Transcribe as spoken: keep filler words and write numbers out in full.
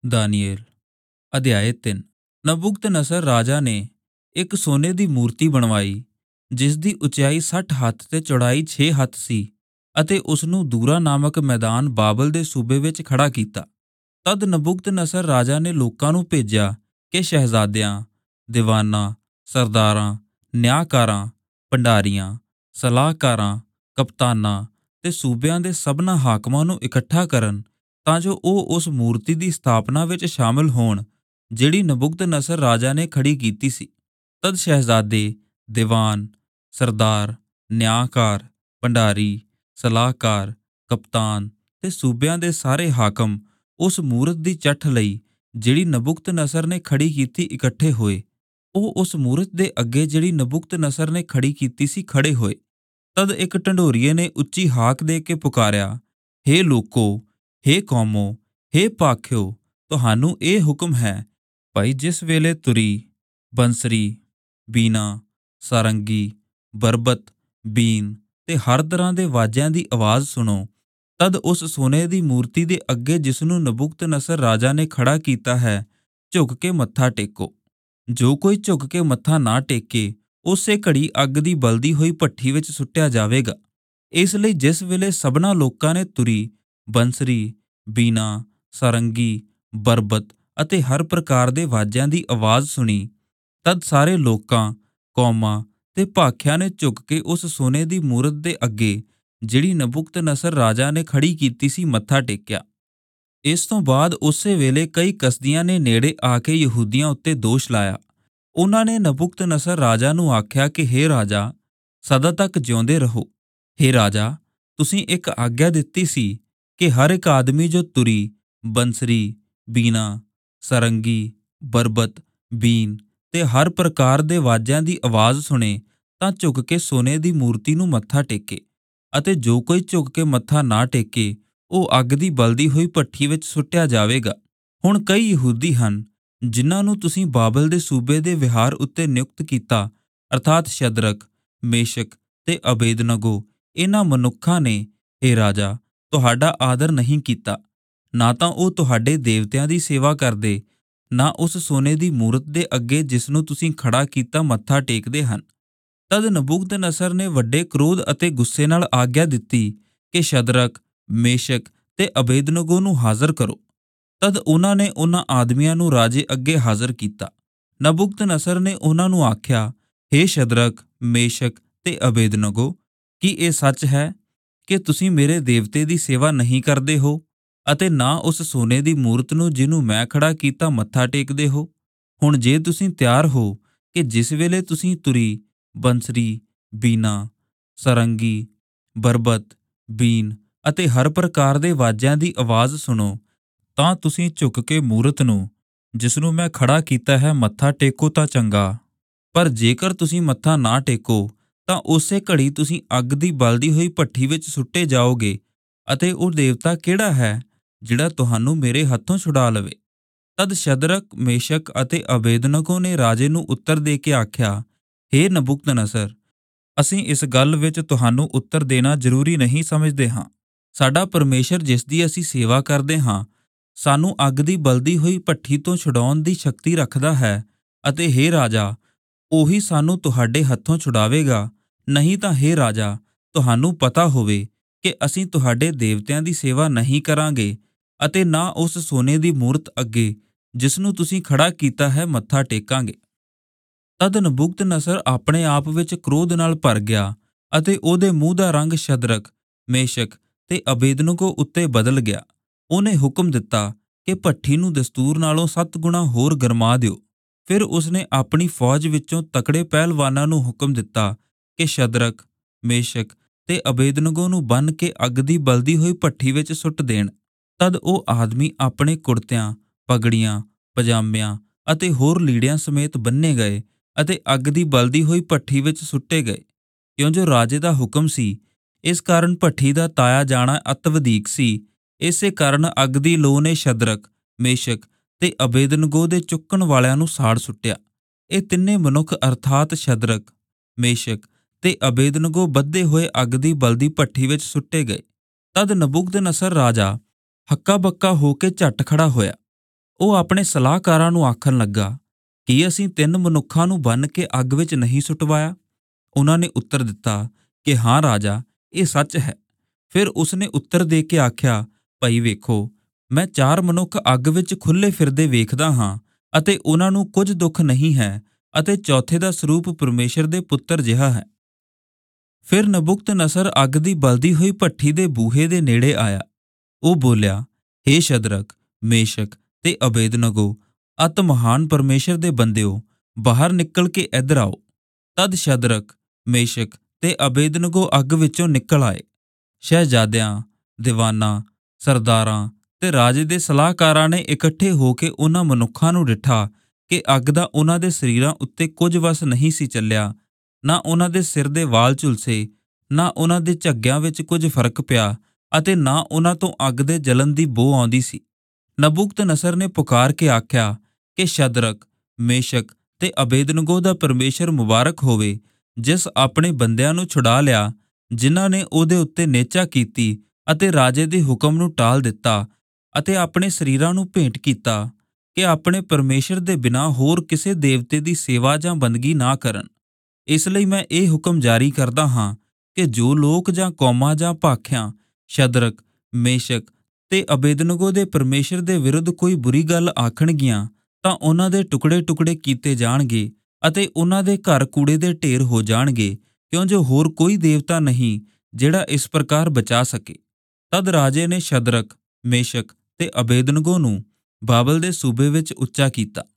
ਦਾਨੀਏਲ ਅਧਿਆਇ ਤਿੰਨ। ਨਬੂਕਦਨੇਸਰ ਰਾਜਾ ਨੇ ਇੱਕ ਸੋਨੇ ਦੀ ਮੂਰਤੀ ਬਣਵਾਈ, ਜਿਸ ਦੀ ਉਚਾਈ ਸੱਠ ਹੱਥ ਤੇ ਚੌੜਾਈ ਛੇ ਹੱਥ ਸੀ, ਅਤੇ ਉਸ ਨੂੰ ਦੂਰਾ ਨਾਮਕ ਮੈਦਾਨ ਬਾਬਲ ਦੇ ਸੂਬੇ ਵਿੱਚ ਖੜਾ ਕੀਤਾ। ਤਦ ਨਬੂਕਦਨੇਸਰ ਰਾਜਾ ਨੇ ਲੋਕਾਂ ਨੂੰ ਭੇਜਿਆ ਕਿ ਸ਼ਹਿਜ਼ਾਦਿਆਂ, ਦੀਵਾਨਾਂ, ਸਰਦਾਰਾਂ, ਨਿਆਂਕਾਰਾਂ, ਭੰਡਾਰੀਆਂ, ਸਲਾਹਕਾਰਾਂ, ਕਪਤਾਨਾਂ ਤੇ ਸੂਬਿਆਂ ਦੇ ਸਭਨਾਂ ਹਾਕਮਾਂ ਨੂੰ ਇਕੱਠਾ ਕਰਨ, ਤਾਂ ਜੋ ਉਹ ਉਸ ਮੂਰਤੀ ਦੀ ਸਥਾਪਨਾ ਵਿੱਚ ਸ਼ਾਮਲ ਹੋਣ ਜਿਹੜੀ ਨਬੂਕਦਨੇਸਰ ਰਾਜਾ ਨੇ ਖੜੀ ਕੀਤੀ ਸੀ। ਤਦ ਸ਼ਹਿਜ਼ਾਦੇ, ਦੀਵਾਨ, ਸਰਦਾਰ, ਨਿਆਂਕਾਰ, ਭੰਡਾਰੀ, ਸਲਾਹਕਾਰ, ਕਪਤਾਨ ਤੇ ਸੂਬਿਆਂ ਦੇ ਸਾਰੇ ਹਾਕਮ ਉਸ ਮੂਰਤ ਦੀ ਚੱਠ ਲਈ ਜਿਹੜੀ ਨਬੂਕਦਨੇਸਰ ਨੇ ਖੜੀ ਕੀਤੀ ਇਕੱਠੇ ਹੋਏ। ਉਹ ਉਸ ਮੂਰਤ ਦੇ ਅੱਗੇ ਜਿਹੜੀ ਨਬੂਕਦਨੇਸਰ ਨੇ ਖੜੀ ਕੀਤੀ ਸੀ ਖੜੇ ਹੋਏ। ਤਦ ਇੱਕ ਢੰਡੋਰੀਏ ਨੇ ਉੱਚੀ ਹਾਕ ਦੇ ਕੇ ਪੁਕਾਰਿਆ, ਹੇ ਲੋਕੋ, ਹੇ ਕੌਮੋ, ਹੇ ਭਾਖਿਓ, ਤੁਹਾਨੂੰ ਇਹ ਹੁਕਮ ਹੈ, ਭਾਈ ਜਿਸ ਵੇਲੇ ਤੁਰੀ, ਬੰਸਰੀ, ਬੀਨਾ, ਸਾਰੰਗੀ, ਬਰਬਤ, ਬੀਨ ਤੇ ਹਰ ਤਰ੍ਹਾਂ ਦੇ ਵਾਜਿਆਂ ਦੀ ਆਵਾਜ਼ ਸੁਣੋ, ਤਦ ਉਸ ਸੋਨੇ ਦੀ ਮੂਰਤੀ ਦੇ ਅੱਗੇ ਜਿਸਨੂੰ ਨਬੂਕਦਨੇਸਰ ਰਾਜਾ ਨੇ ਖੜਾ ਕੀਤਾ ਹੈ, ਝੁਕ ਕੇ ਮੱਥਾ ਟੇਕੋ। ਜੋ ਕੋਈ ਝੁਕ ਕੇ ਮੱਥਾ ਨਾ ਟੇਕੇ, ਉਸੇ ਘੜੀ ਅੱਗ ਦੀ ਬਲਦੀ ਹੋਈ ਭੱਠੀ ਵਿੱਚ ਸੁੱਟਿਆ ਜਾਵੇਗਾ। ਇਸ ਲਈ ਜਿਸ ਵੇਲੇ ਸਭਨਾਂ ਲੋਕਾਂ ਨੇ ਤੁਰੀ, ਬੰਸਰੀ, ਬੀਨਾ, ਸਾਰੰਗੀ, ਬਰਬਤ ਅਤੇ ਹਰ ਪ੍ਰਕਾਰ ਦੇ ਵਾਜਿਆਂ ਦੀ ਆਵਾਜ਼ ਸੁਣੀ, ਤਦ ਸਾਰੇ ਲੋਕਾਂ, ਕੌਮਾਂ ਤੇ ਭਾਖਿਆਂ ਨੇ ਝੁਕ ਕੇ ਉਸ ਸੋਨੇ ਦੀ ਮੂਰਤ ਦੇ ਅੱਗੇ ਜਿਹੜੀ ਨਬੂਕਦਨੇਸਰ ਰਾਜਾ ਨੇ ਖੜੀ ਕੀਤੀ ਸੀ ਮੱਥਾ ਟੇਕਿਆ। ਇਸ ਤੋਂ ਬਾਅਦ ਉਸੇ ਵੇਲੇ ਕਈ ਕਸਦੀਆਂ ਨੇ ਨੇੜੇ ਆ ਕੇ ਯਹੂਦੀਆਂ ਉੱਤੇ ਦੋਸ਼ ਲਾਇਆ। ਉਹਨਾਂ ਨੇ ਨਬੂਕਦਨੇਸਰ ਰਾਜਾ ਨੂੰ ਆਖਿਆ ਕਿ ਹੇ ਰਾਜਾ, ਸਦਾ ਤੱਕ ਜਿਉਂਦੇ ਰਹੋ। ਹੇ ਰਾਜਾ, ਤੁਸੀਂ ਇੱਕ ਆਗਿਆ ਦਿੱਤੀ ਸੀ ਕਿ ਹਰ ਇੱਕ ਆਦਮੀ ਜੋ ਤੁਰੀ, ਬੰਸਰੀ, ਬੀਨਾ, ਸਾਰੰਗੀ, ਬਰਬਤ, ਬੀਨ ਤੇ ਹਰ ਪ੍ਰਕਾਰ ਦੇ ਵਾਜਿਆਂ ਦੀ ਆਵਾਜ਼ ਸੁਣੇ ਤਾਂ ਝੁਕ ਕੇ ਸੋਨੇ ਦੀ ਮੂਰਤੀ ਨੂੰ ਮੱਥਾ ਟੇਕੇ, ਅਤੇ ਜੋ ਕੋਈ ਝੁਕ ਕੇ ਮੱਥਾ ਨਾ ਟੇਕੇ, ਉਹ ਅੱਗ ਦੀ ਬਲਦੀ ਹੋਈ ਭੱਠੀ ਵਿੱਚ ਸੁੱਟਿਆ ਜਾਵੇਗਾ। ਹੁਣ ਕਈ ਯਹੂਦੀ ਹਨ ਜਿਨ੍ਹਾਂ ਨੂੰ ਤੁਸੀਂ ਬਾਬਲ ਦੇ ਸੂਬੇ ਦੇ ਵਿਹਾਰ ਉੱਤੇ ਨਿਯੁਕਤ ਕੀਤਾ, ਅਰਥਾਤ ਸ਼ਦਰਕ, ਮੇਸ਼ਕ ਤੇ ਅਬੇਦਨਗੋ। ਇਹਨਾਂ ਮਨੁੱਖਾਂ ਨੇ, ਹੇ ਰਾਜਾ, ਤੁਹਾਡਾ ਆਦਰ ਨਹੀਂ ਕੀਤਾ। ਨਾ ਤਾਂ ਉਹ ਤੁਹਾਡੇ ਦੇਵਤਿਆਂ ਦੀ ਸੇਵਾ ਕਰਦੇ, ਨਾ ਉਸ ਸੋਨੇ ਦੀ ਮੂਰਤ ਦੇ ਅੱਗੇ ਜਿਸ ਨੂੰ ਤੁਸੀਂ ਖੜਾ ਕੀਤਾ ਮੱਥਾ ਟੇਕਦੇ ਹਨ। ਤਦ ਨਬੂਕਦਨੇਸਰ ਨੇ ਵੱਡੇ ਕ੍ਰੋਧ ਅਤੇ ਗੁੱਸੇ ਨਾਲ ਆਗਿਆ ਦਿੱਤੀ ਕਿ ਸ਼ਦਰਕ, ਮੇਸ਼ਕ ਤੇ ਅਬੇਦਨਗੋ ਨੂੰ ਹਾਜ਼ਰ ਕਰੋ। ਤਦ ਉਹਨਾਂ ਨੇ ਉਹਨਾਂ ਆਦਮੀਆਂ ਨੂੰ ਰਾਜੇ ਅੱਗੇ ਹਾਜ਼ਰ ਕੀਤਾ। ਨਬੂਕਦਨੇਸਰ ਨੇ ਉਹਨਾਂ ਨੂੰ ਆਖਿਆ, ਹੇ ਸ਼ਦਰਕ, ਮੇਸ਼ਕ ਤੇ ਅਬੇਦਨਗੋ, ਕੀ ਇਹ ਸੱਚ ਹੈ ਕਿ ਤੁਸੀਂ ਮੇਰੇ ਦੇਵਤੇ ਦੀ ਸੇਵਾ ਨਹੀਂ ਕਰਦੇ ਹੋ ਅਤੇ ਨਾ ਉਸ ਸੋਨੇ ਦੀ ਮੂਰਤ ਨੂੰ ਜਿਹਨੂੰ ਮੈਂ ਖੜਾ ਕੀਤਾ ਮੱਥਾ ਟੇਕਦੇ ਹੋ? ਹੁਣ ਜੇ ਤੁਸੀਂ ਤਿਆਰ ਹੋ ਕਿ ਜਿਸ ਵੇਲੇ ਤੁਸੀਂ ਤੁਰੀ, ਬੰਸਰੀ, ਬੀਨਾ, ਸਾਰੰਗੀ, ਬਰਬਤ, ਬੀਨ ਅਤੇ ਹਰ ਪ੍ਰਕਾਰ ਦੇ ਵਾਜਿਆਂ ਦੀ ਆਵਾਜ਼ ਸੁਣੋ, ਤਾਂ ਤੁਸੀਂ ਝੁਕ ਕੇ ਮੂਰਤ ਨੂੰ ਜਿਸਨੂੰ ਮੈਂ ਖੜਾ ਕੀਤਾ ਹੈ ਮੱਥਾ ਟੇਕੋ ਤਾਂ ਚੰਗਾ। ਪਰ ਜੇਕਰ ਤੁਸੀਂ ਮੱਥਾ ਨਾ ਟੇਕੋ, ਤਾਂ ਉਸੇ ਘੜੀ ਤੁਸੀਂ ਅੱਗ ਦੀ ਬਲਦੀ ਹੋਈ ਭੱਠੀ ਵਿੱਚ ਸੁੱਟੇ ਜਾਓਗੇ। ਅਤੇ ਉਹ ਦੇਵਤਾ ਕਿਹੜਾ ਹੈ ਜਿਹੜਾ ਤੁਹਾਨੂੰ ਮੇਰੇ ਹੱਥੋਂ ਛੁਡਾ ਲਵੇ? ਤਦ ਸ਼ਦਰਕ, ਮੇਸ਼ਕ ਅਤੇ ਅਬੇਦਨਗੋ ਨੇ ਰਾਜੇ ਨੂੰ ਉੱਤਰ ਦੇ ਕੇ ਆਖਿਆ, ਹੇ ਨਬੂਕਦਨੇਸਰ, ਅਸੀਂ ਇਸ ਗੱਲ ਵਿੱਚ ਤੁਹਾਨੂੰ ਉੱਤਰ ਦੇਣਾ ਜ਼ਰੂਰੀ ਨਹੀਂ ਸਮਝਦੇ ਹਾਂ। ਸਾਡਾ ਪਰਮੇਸ਼ਰ ਜਿਸ ਦੀ ਅਸੀਂ ਸੇਵਾ ਕਰਦੇ ਹਾਂ, ਸਾਨੂੰ ਅੱਗ ਦੀ ਬਲਦੀ ਹੋਈ ਭੱਠੀ ਤੋਂ ਛੁਡਾਉਣ ਦੀ ਸ਼ਕਤੀ ਰੱਖਦਾ ਹੈ, ਅਤੇ ਹੇ ਰਾਜਾ, ਉਹੀ ਸਾਨੂੰ ਤੁਹਾਡੇ ਹੱਥੋਂ ਛੁਡਾਵੇਗਾ। ਨਹੀਂ ਤਾਂ ਹੇ ਰਾਜਾ, ਤੁਹਾਨੂੰ ਪਤਾ ਹੋਵੇ ਕਿ ਅਸੀਂ ਤੁਹਾਡੇ ਦੇਵਤਿਆਂ ਦੀ ਸੇਵਾ ਨਹੀਂ ਕਰਾਂਗੇ ਅਤੇ ਨਾ ਉਸ ਸੋਨੇ ਦੀ ਮੂਰਤ ਅੱਗੇ ਜਿਸ ਨੂੰ ਤੁਸੀਂ ਖੜਾ ਕੀਤਾ ਹੈ ਮੱਥਾ ਟੇਕਾਂਗੇ। ਤਦ ਨਬੂਕਦਨੇਸਰ ਆਪਣੇ ਆਪ ਵਿੱਚ ਕ੍ਰੋਧ ਨਾਲ ਭਰ ਗਿਆ ਅਤੇ ਉਹਦੇ ਮੂੰਹ ਦਾ ਰੰਗ ਸ਼ਦਰਕ, ਮੇਸ਼ਕ ਤੇ ਅਬੇਦਨਗੋ ਉੱਤੇ ਬਦਲ ਗਿਆ। ਉਹਨੇ ਹੁਕਮ ਦਿੱਤਾ ਕਿ ਭੱਠੀ ਨੂੰ ਦਸਤੂਰ ਨਾਲੋਂ ਸੱਤ ਗੁਣਾ ਹੋਰ ਗਰਮਾ ਦਿਓ। ਫਿਰ ਉਸਨੇ ਆਪਣੀ ਫੌਜ ਵਿੱਚੋਂ ਤਕੜੇ ਪਹਿਲਵਾਨਾਂ ਨੂੰ ਹੁਕਮ ਦਿੱਤਾ ਕਿ ਸ਼ਦਰਕ, ਮੇਸ਼ਕ ਤੇ ਅਬੇਦਨਗੋ ਨੂੰ ਬੰਨ੍ਹ ਕੇ ਅੱਗ ਦੀ ਬਲਦੀ ਹੋਈ ਭੱਠੀ ਵਿੱਚ ਸੁੱਟ ਦੇਣ। ਤਦ ਉਹ ਆਦਮੀ ਆਪਣੇ ਕੁੜਤਿਆਂ, ਪਗੜੀਆਂ, ਪਜਾਮਿਆਂ ਅਤੇ ਹੋਰ ਲੀੜਿਆਂ ਸਮੇਤ ਬੰਨ੍ਹੇ ਗਏ ਅਤੇ ਅੱਗ ਦੀ ਬਲਦੀ ਹੋਈ ਭੱਠੀ ਵਿੱਚ ਸੁੱਟੇ ਗਏ। ਕਿਉਂ ਜੋ ਰਾਜੇ ਦਾ ਹੁਕਮ ਸੀ, ਇਸ ਕਾਰਨ ਭੱਠੀ ਦਾ ਤਾਇਆ ਜਾਣਾ ਅਤਿ ਵਧੀਕ ਸੀ। ਇਸੇ ਕਾਰਨ ਅੱਗ ਦੀ ਲੋ ਨੇ ਸ਼ਦਰਕ, ਮੇਸ਼ਕ ਤੇ ਅਬੇਦਨਗੋ ਦੇ ਚੁੱਕਣ ਵਾਲਿਆਂ ਨੂੰ ਸਾੜ ਸੁੱਟਿਆ। ਇਹ ਤਿੰਨੇ ਮਨੁੱਖ ਅਰਥਾਤ ਸ਼ਦਰਕ, ਮੇਸ਼ਕ ਤੇ ਅਬੇਦਨਗੋ ਬੱਧੇ ਹੋਏ ਅੱਗ ਦੀ ਬਲਦੀ ਭੱਠੀ ਵਿੱਚ ਸੁੱਟੇ ਗਏ। ਤਦ ਨਬੂਕਦਨੇਸਰ ਰਾਜਾ ਹੱਕਾ ਬੱਕਾ ਹੋ ਕੇ ਝੱਟ ਖੜਾ ਹੋਇਆ ਉਹ ਆਪਣੇ ਸਲਾਹਕਾਰਾਂ ਨੂੰ ਆਖਣ ਲੱਗਾ, ਕੀ ਅਸੀਂ ਤਿੰਨ ਮਨੁੱਖਾਂ ਨੂੰ ਬੰਨ੍ਹ ਕੇ ਅੱਗ ਵਿੱਚ ਨਹੀਂ ਸੁੱਟਵਾਇਆ? ਉਹਨਾਂ ਨੇ ਉੱਤਰ ਦਿੱਤਾ ਕਿ ਹਾਂ ਰਾਜਾ, ਇਹ ਸੱਚ ਹੈ। ਫਿਰ ਉਸਨੇ ਉੱਤਰ ਦੇ ਕੇ ਆਖਿਆ, ਭਾਈ ਵੇਖੋ, ਮੈਂ ਚਾਰ ਮਨੁੱਖ ਅੱਗ ਵਿੱਚ ਖੁੱਲੇ ਫਿਰਦੇ ਵੇਖਦਾ ਹਾਂ ਅਤੇ ਉਹਨਾਂ ਨੂੰ ਕੁਝ ਦੁੱਖ ਨਹੀਂ ਹੈ, ਅਤੇ ਚੌਥੇ ਦਾ ਸਰੂਪ ਪਰਮੇਸ਼ਰ ਦੇ ਪੁੱਤਰ ਜਿਹਾ ਹੈ। ਫਿਰ ਨਬੁਕਤਨਸਰ ਅੱਗ ਦੀ ਬਲਦੀ ਹੋਈ ਭੱਠੀ ਦੇ ਬੂਹੇ ਦੇ ਨੇੜੇ ਆਇਆ। ਉਹ ਬੋਲਿਆ, ਹੇ ਸ਼ਦਰਕ, ਮੇਸ਼ਕ ਤੇ ਅਬੇਦਨਗੋ, ਅਤ ਮਹਾਨ ਪਰਮੇਸ਼ਰ ਦੇ ਬੰਦਿਓ, ਬਾਹਰ ਨਿਕਲ ਕੇ ਇੱਧਰ ਆਓ। ਤਦ ਸ਼ਦਰਕ, ਮੇਸ਼ਕ ਤੇ ਅਬੇਦਨਗੋ ਅੱਗ ਵਿੱਚੋਂ ਨਿਕਲ ਆਏ। ਸ਼ਹਿਜ਼ਾਦਿਆਂ, ਦੀਵਾਨਾਂ, ਸਰਦਾਰਾਂ ਤੇ ਰਾਜੇ ਦੇ ਸਲਾਹਕਾਰਾਂ ਨੇ ਇਕੱਠੇ ਹੋ ਕੇ ਉਹਨਾਂ ਮਨੁੱਖਾਂ ਨੂੰ ਡਿੱਠਾ ਕਿ ਅੱਗ ਦਾ ਉਹਨਾਂ ਦੇ ਸਰੀਰਾਂ ਉੱਤੇ ਕੁਝ ਵਸ ਨਹੀਂ ਸੀ ਚੱਲਿਆ, ਨਾ ਉਹਨਾਂ ਦੇ ਸਿਰ ਦੇ ਵਾਲ ਝੁਲਸੇ, ਨਾ ਉਹਨਾਂ ਦੇ ਝੱਗਿਆਂ ਵਿੱਚ ਕੁਝ ਫਰਕ ਪਿਆ, ਅਤੇ ਨਾ ਉਹਨਾਂ ਤੋਂ ਅੱਗ ਦੇ ਜਲਣ ਦੀ ਬੋ ਆਉਂਦੀ ਸੀ। ਨਬੂਕਦਨਸਰ ਨੇ ਪੁਕਾਰ ਕੇ ਆਖਿਆ ਕਿ ਸ਼ਦਰਕ, ਮੇਸ਼ਕ ਤੇ ਅਬੇਦਨਗੋ ਦਾ ਪਰਮੇਸ਼ਰ ਮੁਬਾਰਕ ਹੋਵੇ, ਜਿਸ ਆਪਣੇ ਬੰਦਿਆਂ ਨੂੰ ਛੁਡਾ ਲਿਆ, ਜਿਨ੍ਹਾਂ ਨੇ ਉਹਦੇ ਉੱਤੇ ਨੇਚਾ ਕੀਤੀ ਅਤੇ ਰਾਜੇ ਦੇ ਹੁਕਮ ਨੂੰ ਟਾਲ ਦਿੱਤਾ, ਅਤੇ ਆਪਣੇ ਸਰੀਰਾਂ ਨੂੰ ਭੇਂਟ ਕੀਤਾ ਕਿ ਆਪਣੇ ਪਰਮੇਸ਼ਰ ਦੇ ਬਿਨਾਂ ਹੋਰ ਕਿਸੇ ਦੇਵਤੇ ਦੀ ਸੇਵਾ ਜਾਂ ਬੰਦਗੀ ਨਾ ਕਰਨ। ਇਸ ਲਈ ਮੈਂ ਇਹ ਹੁਕਮ ਜਾਰੀ ਕਰਦਾ ਹਾਂ ਕਿ ਜੋ ਲੋਕ ਜਾਂ ਕੌਮਾਂ ਜਾਂ ਭਾਖਿਆਂ ਸ਼ਦਰਕ, ਮੇਸ਼ਕ ਤੇ ਅਬੇਦਨਗੋ ਦੇ ਪਰਮੇਸ਼ਰ ਦੇ ਵਿਰੁੱਧ ਕੋਈ ਬੁਰੀ ਗੱਲ ਆਖਣਗੀਆਂ, ਤਾਂ ਉਹਨਾਂ ਦੇ ਟੁਕੜੇ ਟੁਕੜੇ ਕੀਤੇ ਜਾਣਗੇ ਅਤੇ ਉਹਨਾਂ ਦੇ ਘਰ ਕੂੜੇ ਦੇ ਢੇਰ ਹੋ ਜਾਣਗੇ, ਕਿਉਂ ਜੋ ਹੋਰ ਕੋਈ ਦੇਵਤਾ ਨਹੀਂ ਜਿਹੜਾ ਇਸ ਪ੍ਰਕਾਰ ਬਚਾ ਸਕੇ। ਤਦ ਰਾਜੇ ਨੇ ਸ਼ਦਰਕ, ਮੇਸ਼ਕ ਤੇ ਅਬੇਦਨਗੋ ਨੂੰ ਬਾਬਲ ਦੇ ਸੂਬੇ ਵਿੱਚ ਉੱਚਾ ਕੀਤਾ।